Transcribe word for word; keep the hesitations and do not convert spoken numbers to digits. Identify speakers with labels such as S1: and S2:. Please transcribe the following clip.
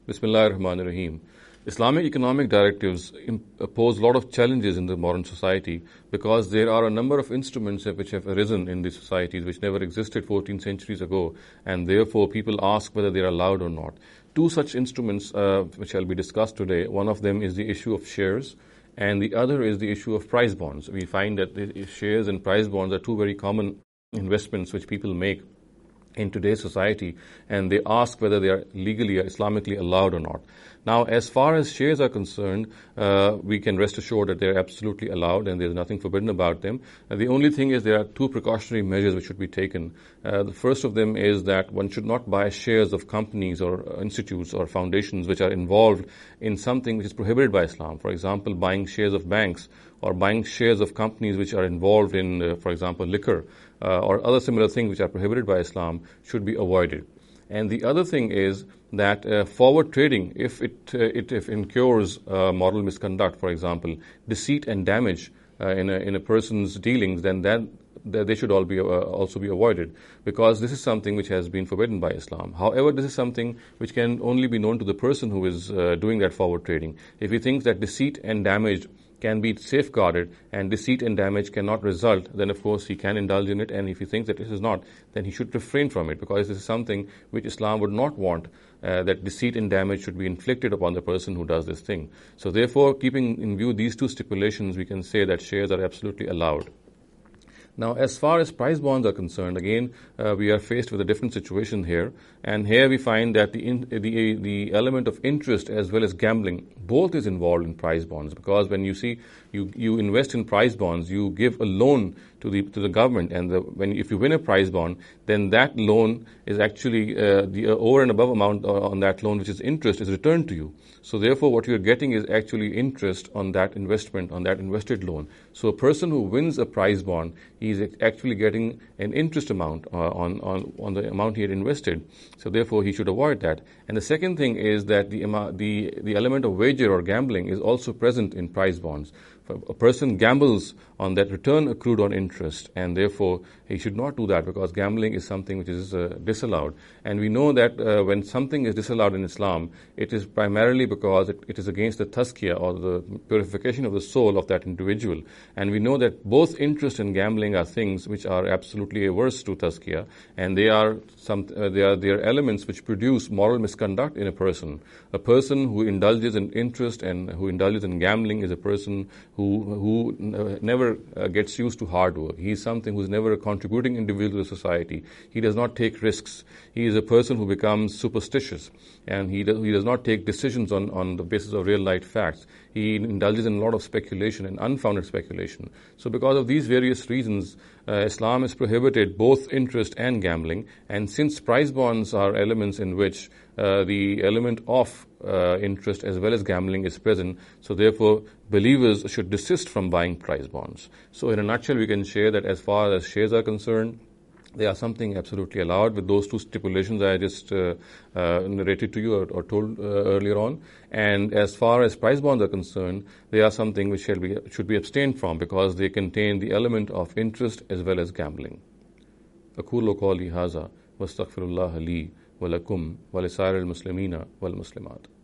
S1: Bismillahir Rahmanir Rahim. Islamic economic directives pose a lot of challenges in the modern society because there are a number of instruments which have arisen in these societies which never existed fourteen centuries ago, and therefore people ask whether they are allowed or not. Two such instruments uh, which shall be discussed today. One of them is the issue of shares, and the other is the issue of prize bonds. We find that the shares and prize bonds are two very common investments which people make in today's society, and they ask whether they are legally or Islamically allowed or not. Now, as far as shares are concerned, uh, we can rest assured that they are absolutely allowed and there is nothing forbidden about them. Uh, the only thing is there are two precautionary measures which should be taken. Uh, the first of them is that one should not buy shares of companies or uh, institutes or foundations which are involved in something which is prohibited by Islam. For example, buying shares of banks or buying shares of companies which are involved in, uh, for example, liquor uh, or other similar things which are prohibited by Islam should be avoided. And the other thing is that uh, forward trading, if it, uh, it if incurs uh, moral misconduct, for example, deceit and damage uh, in, a, in a person's dealings, then that, that they should all be uh, also be avoided, because this is something which has been forbidden by Islam. However, this is something which can only be known to the person who is uh, doing that forward trading. If he thinks that deceit and damage can be safeguarded and deceit and damage cannot result, then of course he can indulge in it, and if he thinks that this is not, then he should refrain from it, because this is something which Islam would not want, uh, that deceit and damage should be inflicted upon the person who does this thing. So therefore, keeping in view these two stipulations, we can say that shares are absolutely allowed. Now, as far as prize bonds are concerned, again, uh, we are faced with a different situation here. And here we find that the, in, the the element of interest as well as gambling, both is involved in prize bonds. Because when you see, you, you invest in prize bonds, you give a loan to the to the government. And the, when if you win a prize bond, then that loan is actually, uh, the uh, over and above amount on that loan, which is interest, is returned to you. So therefore, what you're getting is actually interest on that investment, on that invested loan. So a person who wins a prize bond, he's actually getting an interest amount uh, on, on, on the amount he had invested. So therefore, he should avoid that. And the second thing is that the, the, the element of wager or gambling is also present in prize bonds. A person gambles on that return accrued on interest, and therefore he should not do that, because gambling is something which is uh, disallowed. And we know that uh, when something is disallowed in Islam, it is primarily because it, it is against the tazkiyah, or the purification of the soul of that individual. And we know that both interest and gambling are things which are absolutely averse to tazkiyah, and they are some uh, they are they are elements which produce moral misconduct in a person. A person who indulges in interest and who indulges in gambling is a person who who never uh, gets used to hard work. He is something who is never a contributing individual to society. He does not take risks. He is a person who becomes superstitious, and he does, he does not take decisions on, on the basis of real life facts. He indulges in a lot of speculation and unfounded speculation. So because of these various reasons, uh, Islam has prohibited both interest and gambling. And since prize bonds are elements in which uh, the element of uh, interest as well as gambling is present, so therefore believers should desist from buying prize bonds. So in a nutshell, we can share that as far as shares are concerned, they are something absolutely allowed with those two stipulations I just uh, uh, narrated to you or, or told uh, earlier on. And as far as prize bonds are concerned, they are something which shall be, should be abstained from, because they contain the element of interest as well as gambling. أقول قولي هذا واستغفر الله لي ولكم ولسائر المسلمين والمسلمات.